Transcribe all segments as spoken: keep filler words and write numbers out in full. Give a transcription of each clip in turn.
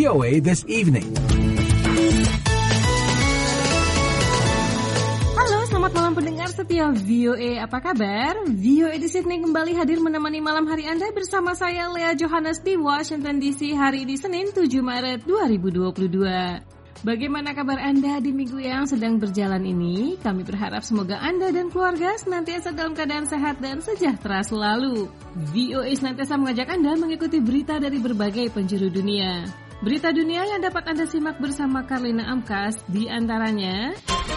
V O A This Evening. Halo, selamat malam pendengar setia V O A. Apa kabar? V O A This Evening kembali hadir menemani malam hari Anda bersama saya Lea Johannes di Washington D C hari ini Senin tujuh Maret dua ribu dua puluh dua. Bagaimana kabar Anda di minggu yang sedang berjalan ini? Kami berharap semoga Anda dan keluarga senantiasa dalam keadaan sehat dan sejahtera selalu. V O A senantiasa mengajak Anda mengikuti berita dari berbagai penjuru dunia. Berita dunia yang dapat Anda simak bersama Karlina Amkas di antaranya: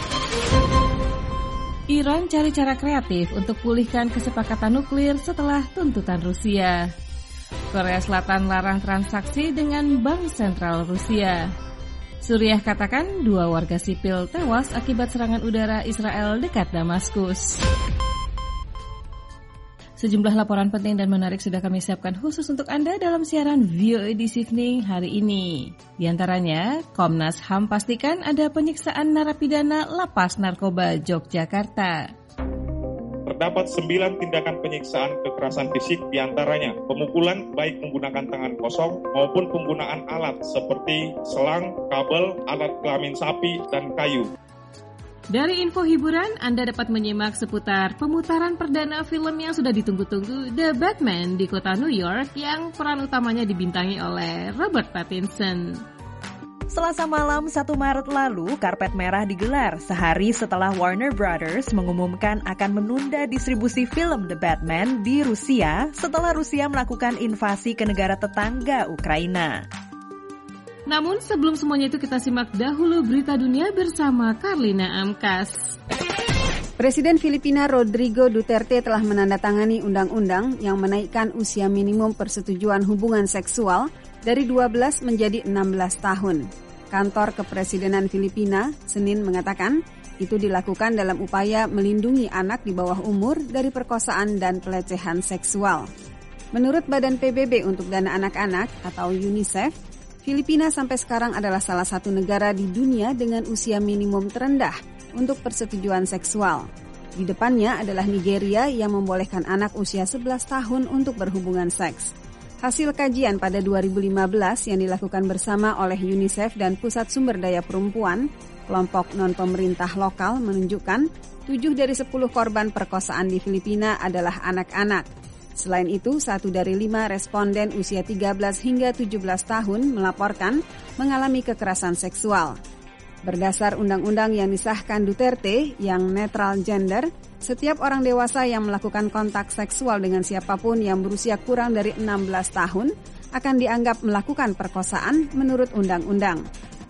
Iran cari cara kreatif untuk pulihkan kesepakatan nuklir setelah tuntutan Rusia. Korea Selatan larang transaksi dengan Bank Sentral Rusia. Suriah katakan dua warga sipil tewas akibat serangan udara Israel dekat Damaskus. Sejumlah laporan penting dan menarik sudah kami siapkan khusus untuk Anda dalam siaran V O A This Evening hari ini. Di antaranya, Komnas H A M pastikan ada penyiksaan narapidana Lapas Narkoba Yogyakarta. Terdapat sembilan tindakan penyiksaan kekerasan fisik, diantaranya pemukulan baik menggunakan tangan kosong maupun penggunaan alat seperti selang, kabel, alat kelamin sapi, dan kayu. Dari info hiburan, Anda dapat menyimak seputar pemutaran perdana film yang sudah ditunggu-tunggu, The Batman di kota New York, yang peran utamanya dibintangi oleh Robert Pattinson. Selasa malam satu Maret lalu, karpet merah digelar sehari setelah Warner Brothers mengumumkan akan menunda distribusi film The Batman di Rusia setelah Rusia melakukan invasi ke negara tetangga Ukraina. Namun sebelum semuanya itu kita simak dahulu berita dunia bersama Karlina Amkas. Presiden Filipina Rodrigo Duterte telah menandatangani undang-undang yang menaikkan usia minimum persetujuan hubungan seksual dari dua belas menjadi enam belas tahun. Kantor Kepresidenan Filipina Senin mengatakan itu dilakukan dalam upaya melindungi anak di bawah umur dari perkosaan dan pelecehan seksual. Menurut Badan P B B untuk Dana Anak-anak atau UNICEF, Filipina sampai sekarang adalah salah satu negara di dunia dengan usia minimum terendah untuk persetujuan seksual. Di depannya adalah Nigeria yang membolehkan anak usia sebelas tahun untuk berhubungan seks. Hasil kajian pada dua ribu lima belas yang dilakukan bersama oleh UNICEF dan Pusat Sumber Daya Perempuan, kelompok non-pemerintah lokal menunjukkan tujuh dari sepuluh korban perkosaan di Filipina adalah anak-anak. Selain itu, satu dari lima responden usia tiga belas hingga tujuh belas tahun melaporkan mengalami kekerasan seksual. Berdasar undang-undang yang disahkan Duterte yang netral gender, setiap orang dewasa yang melakukan kontak seksual dengan siapapun yang berusia kurang dari enam belas tahun akan dianggap melakukan perkosaan menurut undang-undang.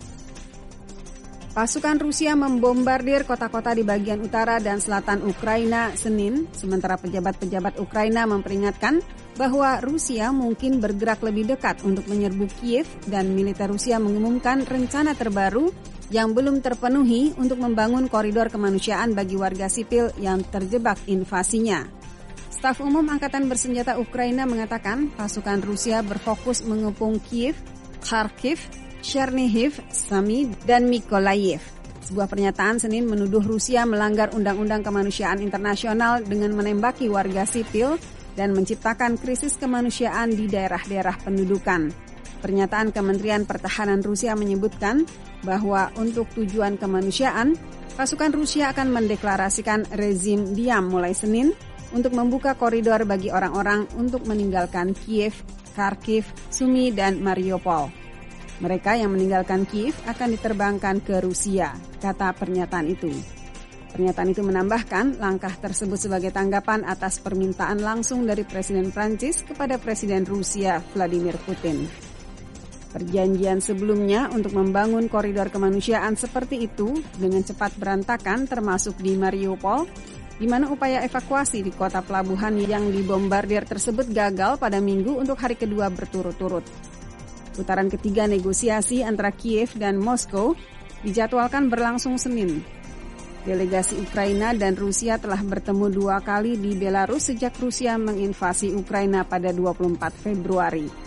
Pasukan Rusia membombardir kota-kota di bagian utara dan selatan Ukraina Senin, sementara pejabat-pejabat Ukraina memperingatkan bahwa Rusia mungkin bergerak lebih dekat untuk menyerbu Kiev dan militer Rusia mengumumkan rencana terbaru yang belum terpenuhi untuk membangun koridor kemanusiaan bagi warga sipil yang terjebak invasinya. Staf Umum Angkatan Bersenjata Ukraina mengatakan pasukan Rusia berfokus mengepung Kiev, Kharkiv, Chernihiv, Sami, dan Mykolaiv. Sebuah pernyataan Senin menuduh Rusia melanggar undang-undang kemanusiaan internasional dengan menembaki warga sipil dan menciptakan krisis kemanusiaan di daerah-daerah pendudukan. Pernyataan Kementerian Pertahanan Rusia menyebutkan bahwa untuk tujuan kemanusiaan, pasukan Rusia akan mendeklarasikan rezim diam mulai Senin untuk membuka koridor bagi orang-orang untuk meninggalkan Kiev, Kharkiv, Sumy, dan Mariupol. Mereka yang meninggalkan Kiev akan diterbangkan ke Rusia, kata pernyataan itu. Pernyataan itu menambahkan langkah tersebut sebagai tanggapan atas permintaan langsung dari Presiden Prancis kepada Presiden Rusia Vladimir Putin. Perjanjian sebelumnya untuk membangun koridor kemanusiaan seperti itu dengan cepat berantakan termasuk di Mariupol, di mana upaya evakuasi di kota pelabuhan yang dibombardir tersebut gagal pada Minggu untuk hari kedua berturut-turut. Putaran ketiga negosiasi antara Kiev dan Moskow dijadwalkan berlangsung Senin. Delegasi Ukraina dan Rusia telah bertemu dua kali di Belarus sejak Rusia menginvasi Ukraina pada dua puluh empat Februari.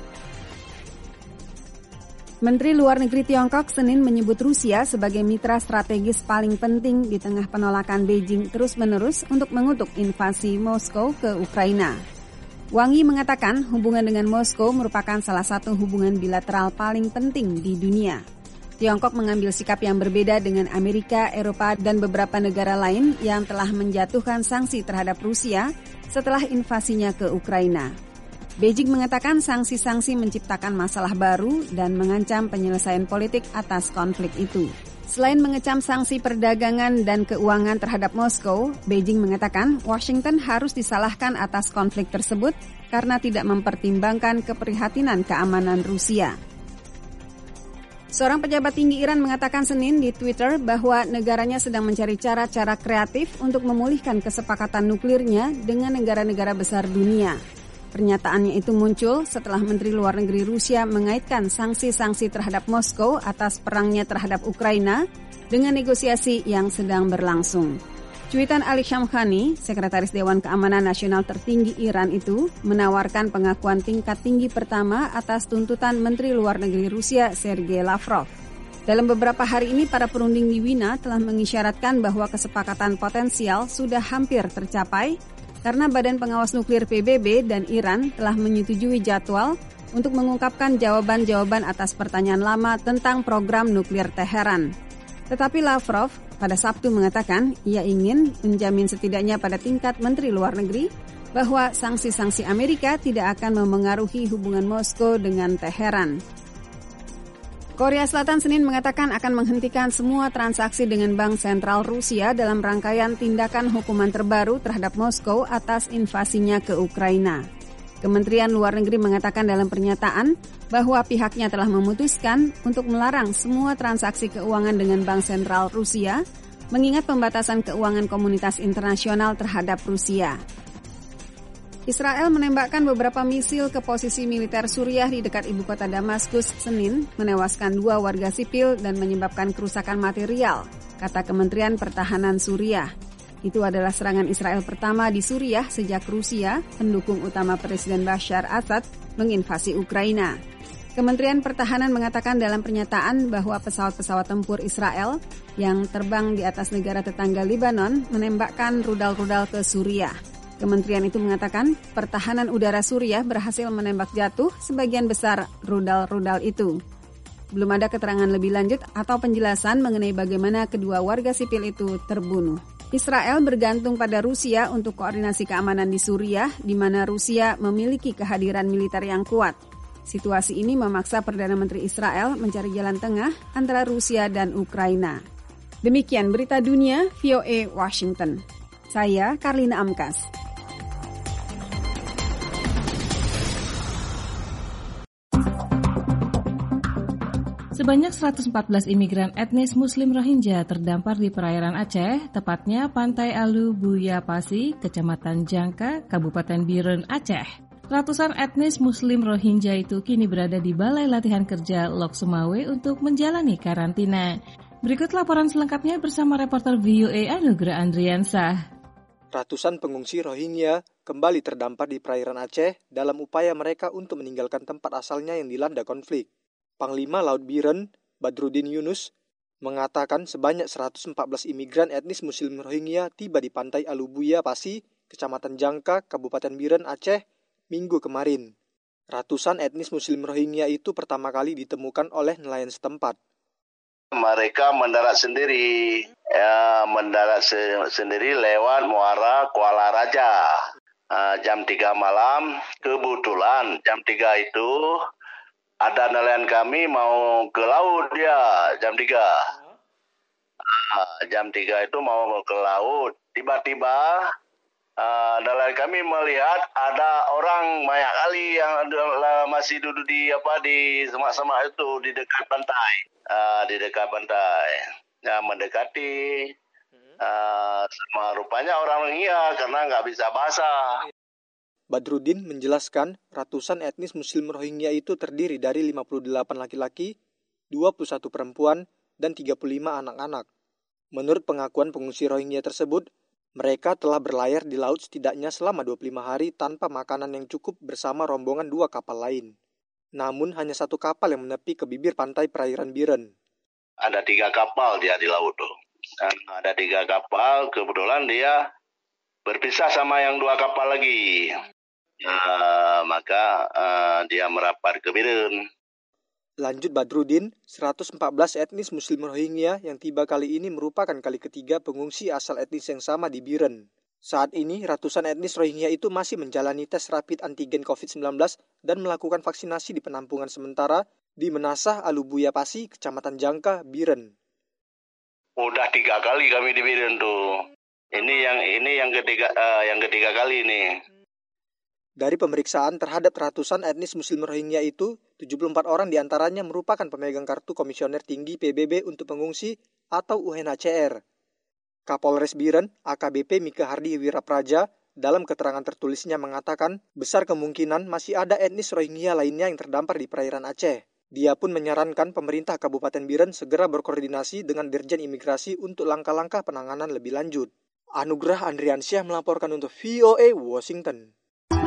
Menteri Luar Negeri Tiongkok Senin menyebut Rusia sebagai mitra strategis paling penting di tengah penolakan Beijing terus-menerus untuk mengutuk invasi Moskow ke Ukraina. Wang Yi mengatakan hubungan dengan Moskow merupakan salah satu hubungan bilateral paling penting di dunia. Tiongkok mengambil sikap yang berbeda dengan Amerika, Eropa, dan beberapa negara lain yang telah menjatuhkan sanksi terhadap Rusia setelah invasinya ke Ukraina. Beijing mengatakan sanksi-sanksi menciptakan masalah baru dan mengancam penyelesaian politik atas konflik itu. Selain mengecam sanksi perdagangan dan keuangan terhadap Moskow, Beijing mengatakan Washington harus disalahkan atas konflik tersebut karena tidak mempertimbangkan keprihatinan keamanan Rusia. Seorang pejabat tinggi Iran mengatakan Senin di Twitter bahwa negaranya sedang mencari cara-cara kreatif untuk memulihkan kesepakatan nuklirnya dengan negara-negara besar dunia. Pernyataannya itu muncul setelah Menteri Luar Negeri Rusia mengaitkan sanksi-sanksi terhadap Moskow atas perangnya terhadap Ukraina dengan negosiasi yang sedang berlangsung. Cuitan Ali Shamkhani, Sekretaris Dewan Keamanan Nasional tertinggi Iran itu, menawarkan pengakuan tingkat tinggi pertama atas tuntutan Menteri Luar Negeri Rusia Sergei Lavrov. Dalam beberapa hari ini, para perunding di Wina telah mengisyaratkan bahwa kesepakatan potensial sudah hampir tercapai karena Badan Pengawas Nuklir P B B dan Iran telah menyetujui jadwal untuk mengungkapkan jawaban-jawaban atas pertanyaan lama tentang program nuklir Teheran. Tetapi Lavrov pada Sabtu mengatakan ia ingin menjamin setidaknya pada tingkat Menteri Luar Negeri bahwa sanksi-sanksi Amerika tidak akan memengaruhi hubungan Moskow dengan Teheran. Korea Selatan Senin mengatakan akan menghentikan semua transaksi dengan Bank Sentral Rusia dalam rangkaian tindakan hukuman terbaru terhadap Moskow atas invasinya ke Ukraina. Kementerian Luar Negeri mengatakan dalam pernyataan bahwa pihaknya telah memutuskan untuk melarang semua transaksi keuangan dengan Bank Sentral Rusia, mengingat pembatasan keuangan komunitas internasional terhadap Rusia. Israel menembakkan beberapa misil ke posisi militer Suriah di dekat ibu kota Damaskus Senin, menewaskan dua warga sipil dan menyebabkan kerusakan material, kata Kementerian Pertahanan Suriah. Itu adalah serangan Israel pertama di Suriah sejak Rusia, pendukung utama Presiden Bashar Assad, menginvasi Ukraina. Kementerian Pertahanan mengatakan dalam pernyataan bahwa pesawat-pesawat tempur Israel yang terbang di atas negara tetangga Lebanon menembakkan rudal-rudal ke Suriah. Kementerian itu mengatakan pertahanan udara Suriah berhasil menembak jatuh sebagian besar rudal-rudal itu. Belum ada keterangan lebih lanjut atau penjelasan mengenai bagaimana kedua warga sipil itu terbunuh. Israel bergantung pada Rusia untuk koordinasi keamanan di Suriah, di mana Rusia memiliki kehadiran militer yang kuat. Situasi ini memaksa Perdana Menteri Israel mencari jalan tengah antara Rusia dan Ukraina. Demikian berita dunia V O A Washington. Saya Karlina Amkas. Sebanyak seratus empat belas imigran etnis Muslim Rohingya terdampar di perairan Aceh, tepatnya Pantai Alu Buya Pasi, Kecamatan Jangka, Kabupaten Biren, Aceh. Ratusan etnis Muslim Rohingya itu kini berada di Balai Latihan Kerja Lok Sumawe untuk menjalani karantina. Berikut laporan selengkapnya bersama reporter V O A Anugrah Andriansah. Ratusan pengungsi Rohingya kembali terdampar di perairan Aceh dalam upaya mereka untuk meninggalkan tempat asalnya yang dilanda konflik. Panglima Laut Biren, Badrudin Yunus, mengatakan sebanyak seratus empat belas imigran etnis Muslim Rohingya tiba di Pantai Alubuya Pasi, Kecamatan Jangka, Kabupaten Biren, Aceh, Minggu kemarin. Ratusan etnis Muslim Rohingya itu pertama kali ditemukan oleh nelayan setempat. Mereka mendarat sendiri, ya, mendarat se- sendiri lewat Muara Kuala Raja. Uh, jam tiga malam, kebetulan jam tiga itu ada nelayan kami mau ke laut dia, jam tiga. Uh, jam tiga itu mau ke laut. Tiba-tiba uh, nelayan kami melihat ada orang banyak kali yang uh, masih duduk di apa di semak-semak itu di dekat pantai. Uh, di dekat pantai. Ya, mendekati. Uh, sama rupanya orang Rohingya karena nggak bisa bahasa. Badrudin menjelaskan ratusan etnis Muslim Rohingya itu terdiri dari lima puluh delapan laki-laki, dua puluh satu perempuan, dan tiga puluh lima anak-anak. Menurut pengakuan pengungsi Rohingya tersebut, mereka telah berlayar di laut setidaknya selama dua puluh lima hari tanpa makanan yang cukup bersama rombongan dua kapal lain. Namun hanya satu kapal yang menepi ke bibir pantai perairan Biren. Ada tiga kapal dia di laut tuh. Dan ada tiga kapal, kebetulan dia berpisah sama yang dua kapal lagi. uh, maka uh, dia merapat ke Biren. Lanjut Badrudin, seratus empat belas etnis Muslim Rohingya yang tiba kali ini merupakan kali ketiga pengungsi asal etnis yang sama di Biren. Saat ini, ratusan etnis Rohingya itu masih menjalani tes rapid antigen covid sembilan belas dan melakukan vaksinasi di penampungan sementara di Menasah Alubuya Pasi, Kecamatan Jangka, Biren. Udah tiga kali kami di Biren tuh. Ini yang ini yang ketiga uh, yang ketiga kali ini. Dari pemeriksaan terhadap ratusan etnis Muslim Rohingya itu, tujuh puluh empat orang diantaranya merupakan pemegang kartu Komisioner Tinggi P B B untuk pengungsi atau U N H C R. Kapolres Biren, A K B P Mika Hardi Wirapraja, dalam keterangan tertulisnya mengatakan besar kemungkinan masih ada etnis Rohingya lainnya yang terdampar di perairan Aceh. Dia pun menyarankan pemerintah Kabupaten Biren segera berkoordinasi dengan Dirjen Imigrasi untuk langkah-langkah penanganan lebih lanjut. Anugrah Andriansyah melaporkan untuk V O A Washington.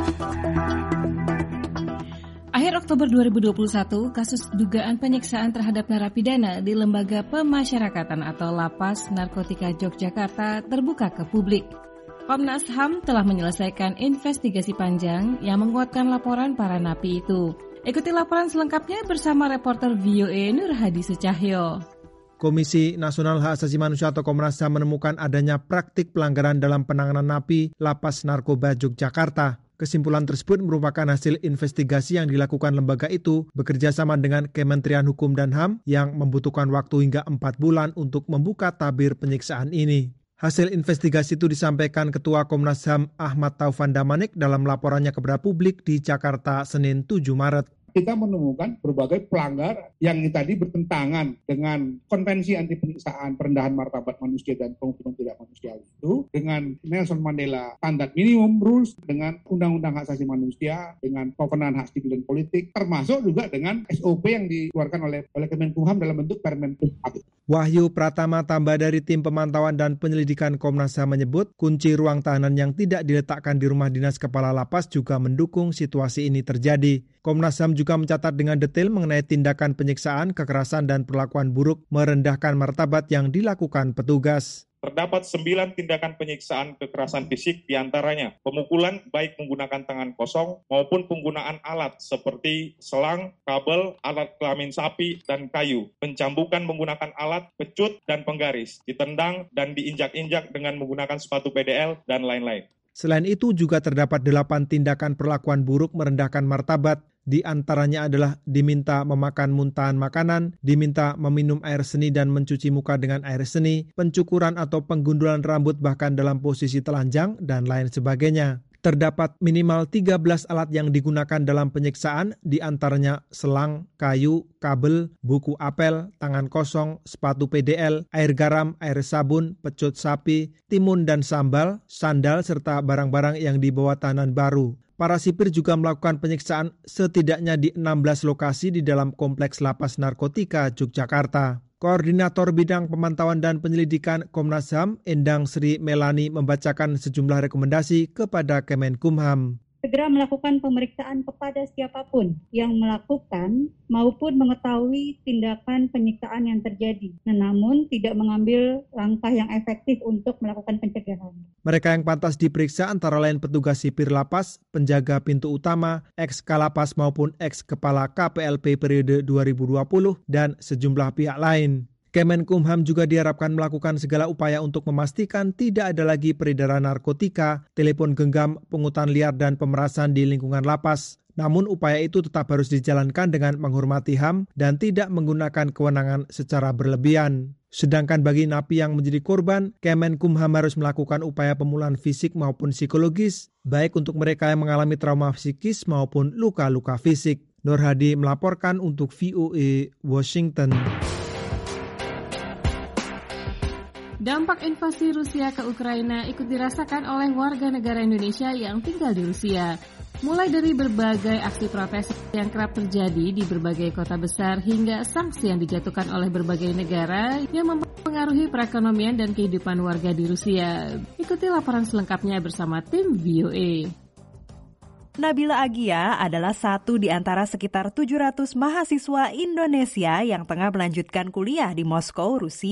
Akhir Oktober dua ribu dua puluh satu, kasus dugaan penyiksaan terhadap narapidana di Lembaga Pemasyarakatan atau Lapas Narkotika Yogyakarta terbuka ke publik. Komnas H A M telah menyelesaikan investigasi panjang yang menguatkan laporan para napi itu. Ikuti laporan selengkapnya bersama reporter V O A Nur Hadi Sucahyo. Komisi Nasional Hak Asasi Manusia atau Komnas H A M menemukan adanya praktik pelanggaran dalam penanganan napi Lapas Narkoba Yogyakarta. Kesimpulan tersebut merupakan hasil investigasi yang dilakukan lembaga itu bekerja sama dengan Kementerian Hukum dan H A M yang membutuhkan waktu hingga empat bulan untuk membuka tabir penyiksaan ini. Hasil investigasi itu disampaikan Ketua Komnas H A M Ahmad Taufan Damanik dalam laporannya kepada publik di Jakarta Senin tujuh Maret. Kita menemukan berbagai pelanggaran yang tadi bertentangan dengan konvensi anti penyiksaan, perendahan martabat manusia dan penghukuman tidak manusiawi itu, dengan Nelson Mandela Standard Minimum Rules, dengan Undang-Undang Hak Asasi Manusia, dengan Pemenuhan Hak Sipil dan Politik, termasuk juga dengan S O P yang dikeluarkan oleh oleh Kemenkumham dalam bentuk Permen Kumham. Wahyu Pratama tambah dari tim pemantauan dan penyelidikan Komnas H A M menyebut kunci ruang tahanan yang tidak diletakkan di rumah dinas kepala lapas juga mendukung situasi ini terjadi. Komnas H A M juga mencatat dengan detail mengenai tindakan penyiksaan, kekerasan dan perlakuan buruk merendahkan martabat yang dilakukan petugas. Terdapat sembilan tindakan penyiksaan kekerasan fisik, diantaranya pemukulan baik menggunakan tangan kosong maupun penggunaan alat seperti selang, kabel, alat kelamin sapi, dan kayu, pencambukan menggunakan alat, pecut, dan penggaris, ditendang dan diinjak-injak dengan menggunakan sepatu P D L, dan lain-lain. Selain itu juga terdapat delapan tindakan perlakuan buruk merendahkan martabat. Di antaranya adalah diminta memakan muntahan makanan, diminta meminum air seni dan mencuci muka dengan air seni, pencukuran atau penggundulan rambut bahkan dalam posisi telanjang, dan lain sebagainya. Terdapat minimal tiga belas alat yang digunakan dalam penyiksaan, di antaranya selang, kayu, kabel, buku apel, tangan kosong, sepatu P D L, air garam, air sabun, pecut sapi, timun dan sambal, sandal, serta barang-barang yang dibawa tahanan baru. Para sipir juga melakukan penyiksaan setidaknya di enam belas lokasi di dalam kompleks Lapas Narkotika Yogyakarta. Koordinator Bidang Pemantauan dan Penyelidikan Komnas H A M, Endang Sri Melani, membacakan sejumlah rekomendasi kepada Kemenkumham. Segera melakukan pemeriksaan kepada siapapun yang melakukan maupun mengetahui tindakan penyiksaan yang terjadi, namun tidak mengambil langkah yang efektif untuk melakukan pencegahan. Mereka yang pantas diperiksa antara lain petugas sipir lapas, penjaga pintu utama, eks-kalapas maupun eks-kepala K P L P periode dua ribu dua puluh, dan sejumlah pihak lain. Kemenkumham juga diharapkan melakukan segala upaya untuk memastikan tidak ada lagi peredaran narkotika, telepon genggam, pungutan liar, dan pemerasan di lingkungan lapas. Namun upaya itu tetap harus dijalankan dengan menghormati H A M dan tidak menggunakan kewenangan secara berlebihan. Sedangkan bagi napi yang menjadi korban, Kemenkumham harus melakukan upaya pemulihan fisik maupun psikologis, baik untuk mereka yang mengalami trauma psikis maupun luka-luka fisik. Nur Hadi melaporkan untuk V O A Washington. Dampak invasi Rusia ke Ukraina ikut dirasakan oleh warga negara Indonesia yang tinggal di Rusia. Mulai dari berbagai aksi protes yang kerap terjadi di berbagai kota besar hingga sanksi yang dijatuhkan oleh berbagai negara yang mempengaruhi perekonomian dan kehidupan warga di Rusia. Ikuti laporan selengkapnya bersama tim V O A. Nabila Agia adalah satu di antara sekitar tujuh ratus mahasiswa Indonesia yang tengah melanjutkan kuliah di Moskow, Rusia.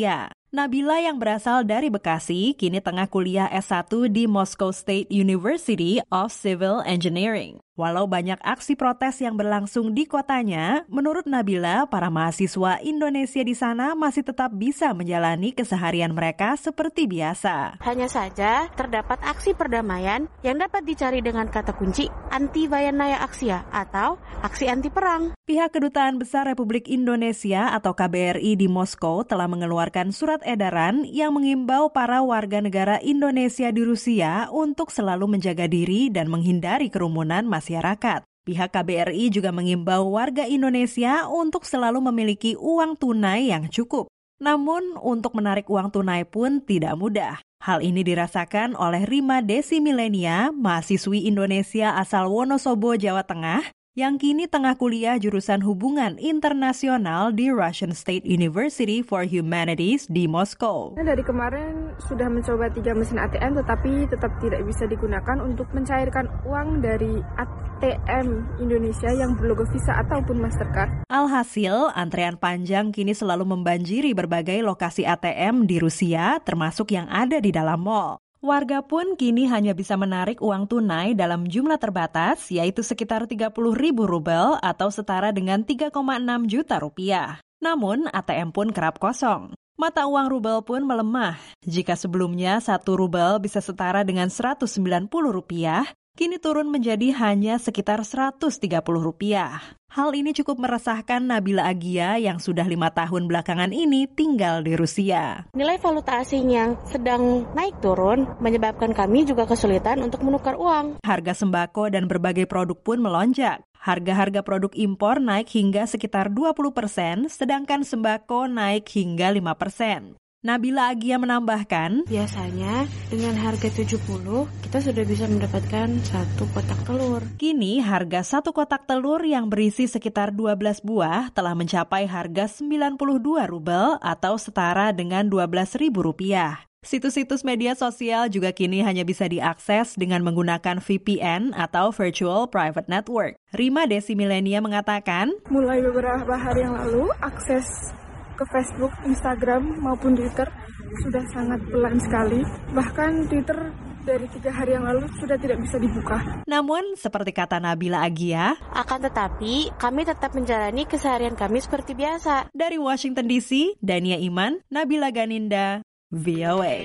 Nabila yang berasal dari Bekasi kini tengah kuliah S satu di Moscow State University of Civil Engineering. Walau banyak aksi protes yang berlangsung di kotanya, menurut Nabila, para mahasiswa Indonesia di sana masih tetap bisa menjalani keseharian mereka seperti biasa. Hanya saja terdapat aksi perdamaian yang dapat dicari dengan kata kunci anti Vayanaya Aksia atau aksi anti perang. Pihak Kedutaan Besar Republik Indonesia atau K B R I di Moskow telah mengeluarkan surat edaran yang mengimbau para warga negara Indonesia di Rusia untuk selalu menjaga diri dan menghindari kerumunan masyarakat. Pihak K B R I juga mengimbau warga Indonesia untuk selalu memiliki uang tunai yang cukup. Namun, untuk menarik uang tunai pun tidak mudah. Hal ini dirasakan oleh Rima Desi Milenia, mahasiswi Indonesia asal Wonosobo, Jawa Tengah, yang kini tengah kuliah jurusan hubungan internasional di Russian State University for Humanities di Moskow. Dari kemarin sudah mencoba tiga mesin A T M tetapi tetap tidak bisa digunakan untuk mencairkan uang dari A T M Indonesia yang berlogo Visa ataupun Mastercard. Alhasil, antrean panjang kini selalu membanjiri berbagai lokasi A T M di Rusia, termasuk yang ada di dalam mall. Warga pun kini hanya bisa menarik uang tunai dalam jumlah terbatas, yaitu sekitar tiga puluh ribu rubel atau setara dengan tiga koma enam juta rupiah. Namun, A T M pun kerap kosong. Mata uang rubel pun melemah. Jika sebelumnya satu rubel bisa setara dengan seratus sembilan puluh rupiah, kini turun menjadi hanya sekitar seratus tiga puluh rupiah. Hal ini cukup meresahkan Nabila Agia yang sudah lima tahun belakangan ini tinggal di Rusia. Nilai valuta asing yang sedang naik turun menyebabkan kami juga kesulitan untuk menukar uang. Harga sembako dan berbagai produk pun melonjak. Harga-harga produk impor naik hingga sekitar dua puluh persen, sedangkan sembako naik hingga lima persen. Nabila Agia menambahkan, biasanya dengan harga tujuh puluh, kita sudah bisa mendapatkan satu kotak telur. Kini harga satu kotak telur yang berisi sekitar dua belas buah telah mencapai harga sembilan puluh dua rubel atau setara dengan dua belas ribu rupiah. Situs-situs media sosial juga kini hanya bisa diakses dengan menggunakan V P N atau Virtual Private Network. Rima Desi Milenia mengatakan, mulai beberapa hari yang lalu, akses ke Facebook, Instagram, maupun Twitter sudah sangat pelan sekali. Bahkan Twitter dari tiga hari yang lalu sudah tidak bisa dibuka. Namun, seperti kata Nabila Agia, akan tetapi kami tetap menjalani keseharian kami seperti biasa. Dari Washington D C, Dania Iman, Nabila Ganinda, V O A.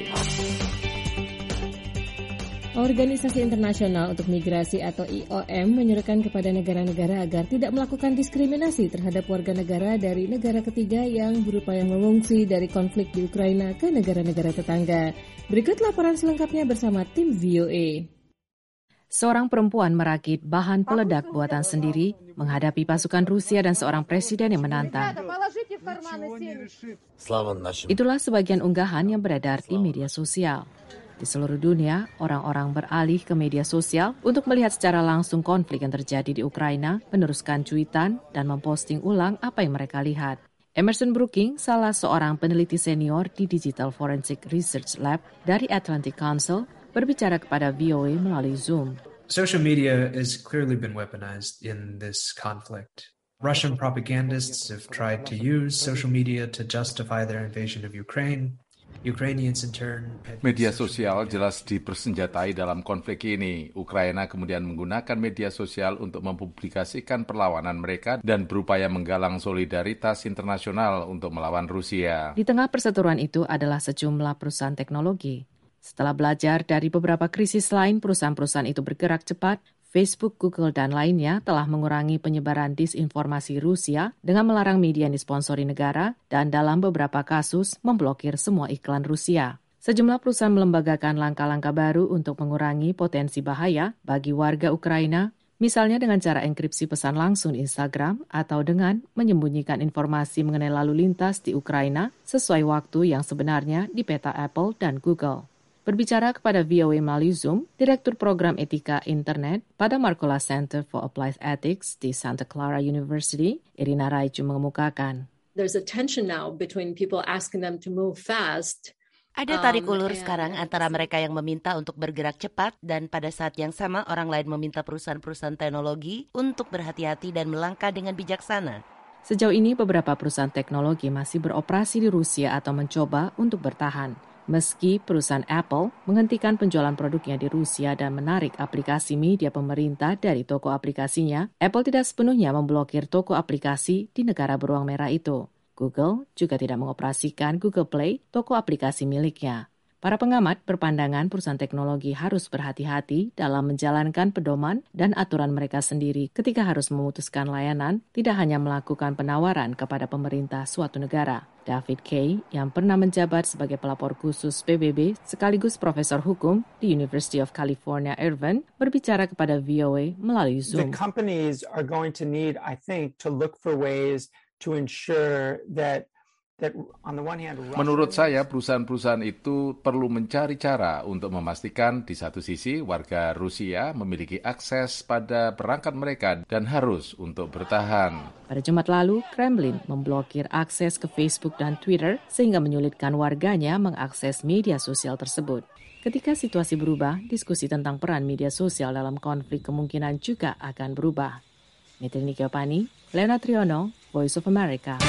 Organisasi Internasional untuk Migrasi atau I O M menyerukan kepada negara-negara agar tidak melakukan diskriminasi terhadap warga negara dari negara ketiga yang berupaya mengungsi dari konflik di Ukraina ke negara-negara tetangga. Berikut laporan selengkapnya bersama tim V O A. Seorang perempuan merakit bahan peledak buatan sendiri menghadapi pasukan Rusia dan seorang presiden yang menantang. Itulah sebagian unggahan yang beredar di media sosial. Di seluruh dunia, orang-orang beralih ke media sosial untuk melihat secara langsung konflik yang terjadi di Ukraina, meneruskan cuitan, dan memposting ulang apa yang mereka lihat. Emerson Brooking, salah seorang peneliti senior di Digital Forensic Research Lab dari Atlantic Council, berbicara kepada V O A melalui Zoom. Social media has clearly been weaponized in this conflict. Russian propagandists have tried to use social media to justify their invasion of Ukraine. Ukrainians in turn. Media sosial jelas dipersenjatai dalam konflik ini. Ukraina kemudian menggunakan media sosial untuk mempublikasikan perlawanan mereka dan berupaya menggalang solidaritas internasional untuk melawan Rusia. Di tengah perseteruan itu adalah sejumlah perusahaan teknologi. Setelah belajar dari beberapa krisis lain, perusahaan-perusahaan itu bergerak cepat. Facebook, Google, dan lainnya telah mengurangi penyebaran disinformasi Rusia dengan melarang media yang disponsori negara dan dalam beberapa kasus memblokir semua iklan Rusia. Sejumlah perusahaan melembagakan langkah-langkah baru untuk mengurangi potensi bahaya bagi warga Ukraina, misalnya dengan cara enkripsi pesan langsung di Instagram atau dengan menyembunyikan informasi mengenai lalu lintas di Ukraina sesuai waktu yang sebenarnya di peta Apple dan Google. Berbicara kepada V O A melalui Zoom, Direktur Program Etika Internet pada Marcola Center for Applied Ethics di Santa Clara University, Irina Raicu mengemukakan. There's a tension now between people asking them to move fast. Ada tarik ulur sekarang antara mereka yang meminta untuk bergerak cepat dan pada saat yang sama orang lain meminta perusahaan-perusahaan teknologi untuk berhati-hati dan melangkah dengan bijaksana. Sejauh ini beberapa perusahaan teknologi masih beroperasi di Rusia atau mencoba untuk bertahan. Meski perusahaan Apple menghentikan penjualan produknya di Rusia dan menarik aplikasi media pemerintah dari toko aplikasinya, Apple tidak sepenuhnya memblokir toko aplikasi di negara beruang merah itu. Google juga tidak mengoperasikan Google Play, toko aplikasi miliknya. Para pengamat berpandangan perusahaan teknologi harus berhati-hati dalam menjalankan pedoman dan aturan mereka sendiri ketika harus memutuskan layanan, tidak hanya melakukan penawaran kepada pemerintah suatu negara. David Kaye, yang pernah menjabat sebagai pelapor khusus P B B sekaligus profesor hukum di University of California, Irvine, berbicara kepada V O A melalui Zoom. The companies are going to need, I think, to look for ways to ensure that Menurut saya, perusahaan-perusahaan itu perlu mencari cara untuk memastikan di satu sisi warga Rusia memiliki akses pada perangkat mereka dan harus untuk bertahan. Pada Jumat lalu, Kremlin memblokir akses ke Facebook dan Twitter sehingga menyulitkan warganya mengakses media sosial tersebut. Ketika situasi berubah, diskusi tentang peran media sosial dalam konflik kemungkinan juga akan berubah. Nitri Nikyopani, Leonard Triono, Voice of America.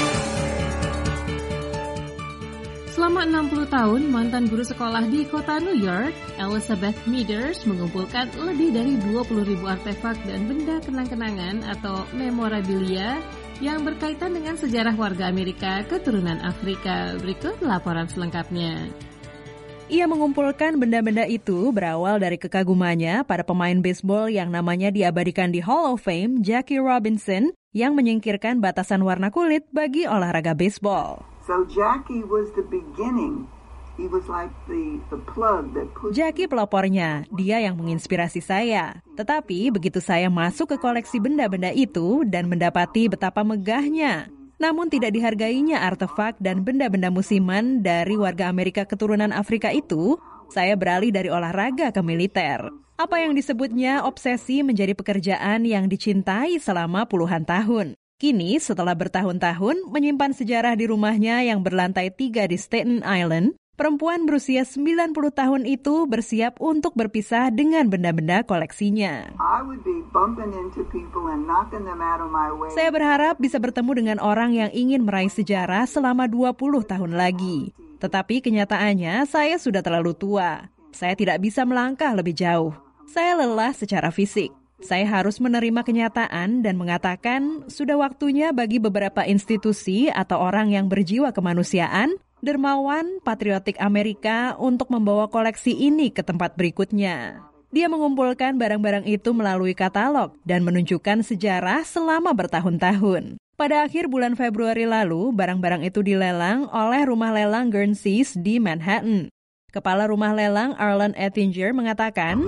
Selama enam puluh tahun, mantan guru sekolah di kota New York, Elizabeth Meaders mengumpulkan lebih dari dua puluh ribu artefak dan benda kenang-kenangan atau memorabilia yang berkaitan dengan sejarah warga Amerika keturunan Afrika. Berikut laporan selengkapnya. Ia mengumpulkan benda-benda itu berawal dari kekagumannya pada pemain baseball yang namanya diabadikan di Hall of Fame, Jackie Robinson, yang menyingkirkan batasan warna kulit bagi olahraga baseball. So Jackie was the beginning. He was like the the plug that pushed... Jackie pelopornya, dia yang menginspirasi saya. Tetapi begitu saya masuk ke koleksi benda-benda itu dan mendapati betapa megahnya, namun tidak dihargainya artefak dan benda-benda musiman dari warga Amerika keturunan Afrika itu, saya beralih dari olahraga ke militer. Apa yang disebutnya obsesi menjadi pekerjaan yang dicintai selama puluhan tahun. Kini, setelah bertahun-tahun menyimpan sejarah di rumahnya yang berlantai tiga di Staten Island, perempuan berusia sembilan puluh tahun itu bersiap untuk berpisah dengan benda-benda koleksinya. Saya berharap bisa bertemu dengan orang yang ingin meraih sejarah selama dua puluh tahun lagi. Tetapi kenyataannya saya sudah terlalu tua. Saya tidak bisa melangkah lebih jauh. Saya lelah secara fisik. Saya harus menerima kenyataan dan mengatakan sudah waktunya bagi beberapa institusi atau orang yang berjiwa kemanusiaan, dermawan, patriotik Amerika untuk membawa koleksi ini ke tempat berikutnya. Dia mengumpulkan barang-barang itu melalui katalog dan menunjukkan sejarah selama bertahun-tahun. Pada akhir bulan Februari lalu, barang-barang itu dilelang oleh rumah lelang Guernseys di Manhattan. Kepala rumah lelang Arlen Ettinger mengatakan,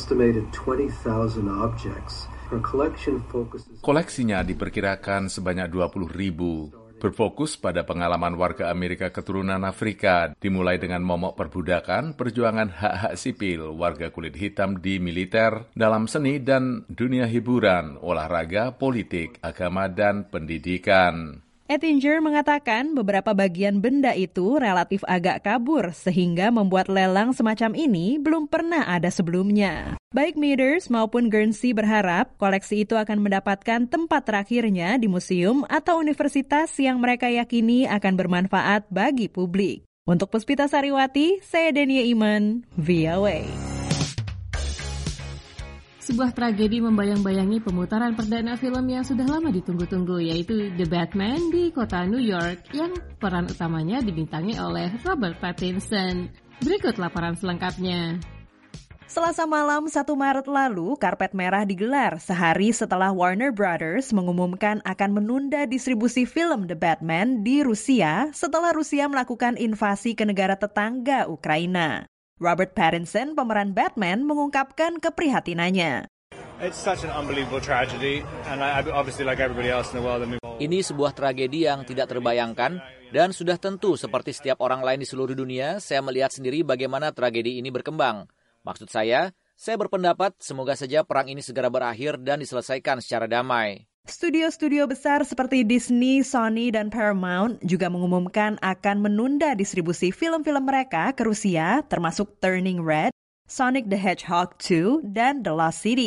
koleksinya diperkirakan sebanyak dua puluh ribu, berfokus pada pengalaman warga Amerika keturunan Afrika, dimulai dengan momok perbudakan, perjuangan hak-hak sipil, warga kulit hitam di militer, dalam seni dan dunia hiburan, olahraga, politik, agama, dan pendidikan. Ettinger mengatakan beberapa bagian benda itu relatif agak kabur sehingga membuat lelang semacam ini belum pernah ada sebelumnya. Baik Meaders maupun Guernsey berharap koleksi itu akan mendapatkan tempat terakhirnya di museum atau universitas yang mereka yakini akan bermanfaat bagi publik. Untuk Puspita Sariwati, saya Denia Iman, V O A. Sebuah tragedi membayang-bayangi pemutaran perdana film yang sudah lama ditunggu-tunggu, yaitu The Batman di kota New York, yang peran utamanya dibintangi oleh Robert Pattinson. Berikut laporan selengkapnya. Selasa malam satu Maret lalu, karpet merah digelar sehari setelah Warner Brothers mengumumkan akan menunda distribusi film The Batman di Rusia setelah Rusia melakukan invasi ke negara tetangga Ukraina. Robert Pattinson, pemeran Batman, mengungkapkan keprihatinannya. It's such an unbelievable tragedy, and I, obviously like everybody else in the world. Ini sebuah tragedi yang tidak terbayangkan, dan sudah tentu seperti setiap orang lain di seluruh dunia, saya melihat sendiri bagaimana tragedi ini berkembang. Maksud saya, saya berpendapat semoga saja perang ini segera berakhir dan diselesaikan secara damai. Studio-studio besar seperti Disney, Sony, dan Paramount juga mengumumkan akan menunda distribusi film-film mereka ke Rusia, termasuk Turning Red, Sonic the Hedgehog two, dan The Lost City.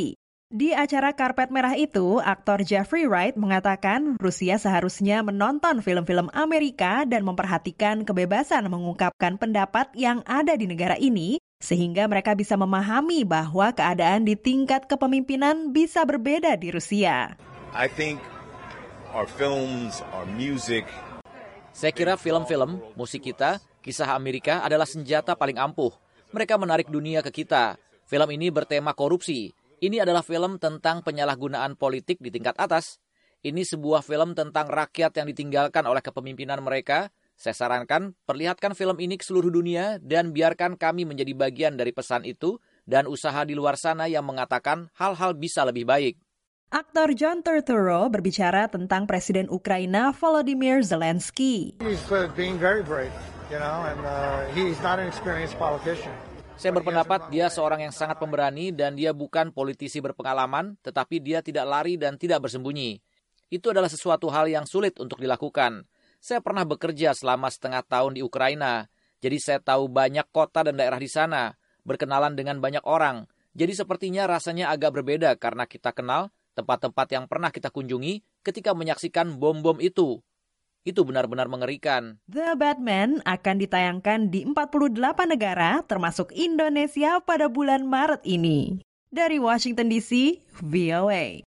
Di acara karpet merah itu, aktor Jeffrey Wright mengatakan Rusia seharusnya menonton film-film Amerika dan memperhatikan kebebasan mengungkapkan pendapat yang ada di negara ini, sehingga mereka bisa memahami bahwa keadaan di tingkat kepemimpinan bisa berbeda di Rusia. I think our films, our music. Saya kira film-film, musik kita, kisah Amerika adalah senjata paling ampuh. Mereka menarik dunia ke kita. Film ini bertema korupsi. Ini adalah film tentang penyalahgunaan politik di tingkat atas. Ini sebuah film tentang rakyat yang ditinggalkan oleh kepemimpinan mereka. Saya sarankan, perlihatkan film ini ke seluruh dunia dan biarkan kami menjadi bagian dari pesan itu dan usaha di luar sana yang mengatakan hal-hal bisa lebih baik. Aktor John Turturro berbicara tentang Presiden Ukraina Volodymyr Zelensky. He's uh, being very brave, you know, and uh, he's not an experienced politician. Saya berpendapat dia seorang yang sangat pemberani dan dia bukan politisi berpengalaman, tetapi dia tidak lari dan tidak bersembunyi. Itu adalah sesuatu hal yang sulit untuk dilakukan. Saya pernah bekerja selama setengah tahun di Ukraina, jadi saya tahu banyak kota dan daerah di sana, berkenalan dengan banyak orang. Jadi sepertinya rasanya agak berbeda karena kita kenal tempat-tempat yang pernah kita kunjungi ketika menyaksikan bom-bom itu. Itu benar-benar mengerikan. The Batman akan ditayangkan di empat puluh delapan negara, termasuk Indonesia pada bulan Maret ini. Dari Washington D C, V O A.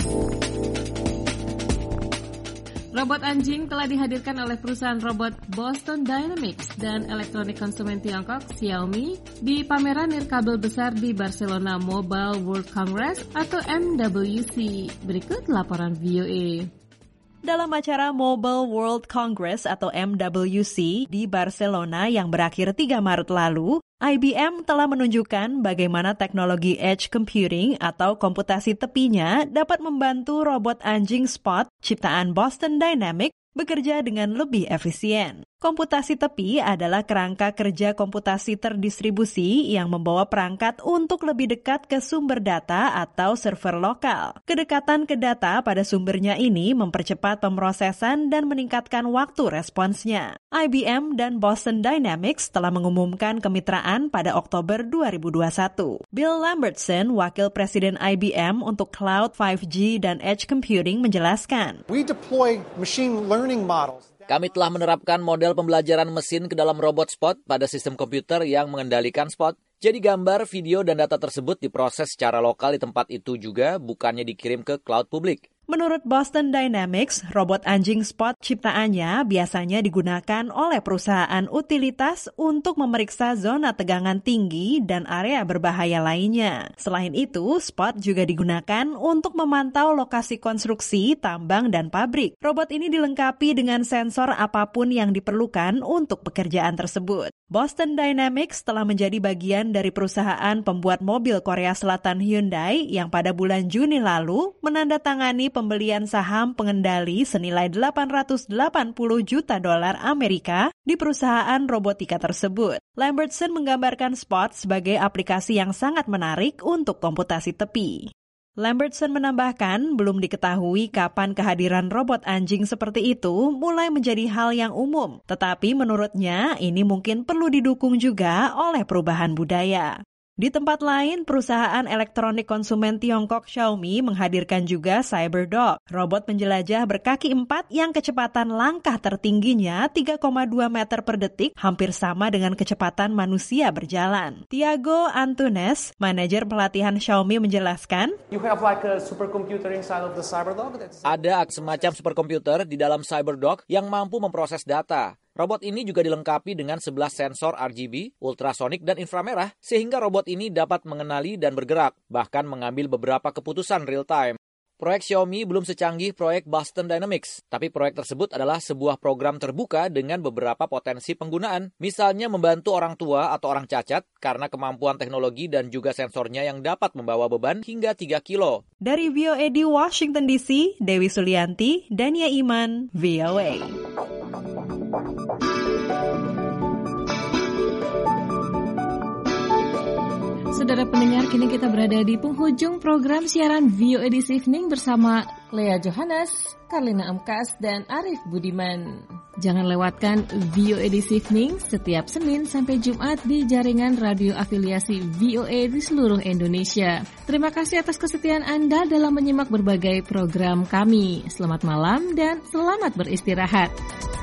Robot anjing telah dihadirkan oleh perusahaan robot Boston Dynamics dan elektronik konsumen Tiongkok Xiaomi di pameran nirkabel besar di Barcelona Mobile World Congress atau M W C. Berikut laporan V O A. Dalam acara Mobile World Congress atau M W C di Barcelona yang berakhir tiga Maret lalu, I B M telah menunjukkan bagaimana teknologi edge computing atau komputasi tepinya dapat membantu robot anjing Spot ciptaan Boston Dynamics bekerja dengan lebih efisien. Komputasi tepi adalah kerangka kerja komputasi terdistribusi yang membawa perangkat untuk lebih dekat ke sumber data atau server lokal. Kedekatan ke data pada sumbernya ini mempercepat pemrosesan dan meningkatkan waktu responsnya. I B M dan Boston Dynamics telah mengumumkan kemitraan pada Oktober dua ribu dua puluh satu. Bill Lambertson, wakil presiden I B M untuk Cloud, lima G, dan Edge Computing menjelaskan. We deploy machine learning models. Kami telah menerapkan model pembelajaran mesin ke dalam robot Spot pada sistem komputer yang mengendalikan Spot. Jadi gambar, video, dan data tersebut diproses secara lokal di tempat itu juga, bukannya dikirim ke cloud publik. Menurut Boston Dynamics, robot anjing Spot ciptaannya biasanya digunakan oleh perusahaan utilitas untuk memeriksa zona tegangan tinggi dan area berbahaya lainnya. Selain itu, Spot juga digunakan untuk memantau lokasi konstruksi, tambang, dan pabrik. Robot ini dilengkapi dengan sensor apapun yang diperlukan untuk pekerjaan tersebut. Boston Dynamics telah menjadi bagian dari perusahaan pembuat mobil Korea Selatan Hyundai yang pada bulan Juni lalu menandatangani pembelian saham pengendali senilai delapan ratus delapan puluh juta dolar Amerika di perusahaan robotika tersebut. Lambertson menggambarkan Spot sebagai aplikasi yang sangat menarik untuk komputasi tepi. Lambertson menambahkan, belum diketahui kapan kehadiran robot anjing seperti itu mulai menjadi hal yang umum. Tetapi menurutnya, ini mungkin perlu didukung juga oleh perubahan budaya. Di tempat lain, perusahaan elektronik konsumen Tiongkok Xiaomi menghadirkan juga CyberDog, robot penjelajah berkaki empat yang kecepatan langkah tertingginya tiga koma dua meter per detik, hampir sama dengan kecepatan manusia berjalan. Tiago Antunes, manajer pelatihan Xiaomi menjelaskan, You have like a supercomputer inside of the CyberDog? Ada semacam superkomputer di dalam CyberDog yang mampu memproses data. Robot ini juga dilengkapi dengan sebelas sensor R G B, ultrasonik, dan inframerah, sehingga robot ini dapat mengenali dan bergerak, bahkan mengambil beberapa keputusan real-time. Proyek Xiaomi belum secanggih proyek Boston Dynamics, tapi proyek tersebut adalah sebuah program terbuka dengan beberapa potensi penggunaan. Misalnya membantu orang tua atau orang cacat karena kemampuan teknologi dan juga sensornya yang dapat membawa beban hingga tiga kilo. Dari V O A di Washington D C, Dewi Sulianti, Dania Iman, V O A. Saudara pendengar, kini kita berada di penghujung program siaran V O A This Evening bersama Lea Johannes, Karlina Amkas, dan Arif Budiman. Jangan lewatkan V O A This Evening setiap Senin sampai Jumat di jaringan radio afiliasi V O A di seluruh Indonesia. Terima kasih atas kesetiaan Anda dalam menyimak berbagai program kami. Selamat malam dan selamat beristirahat.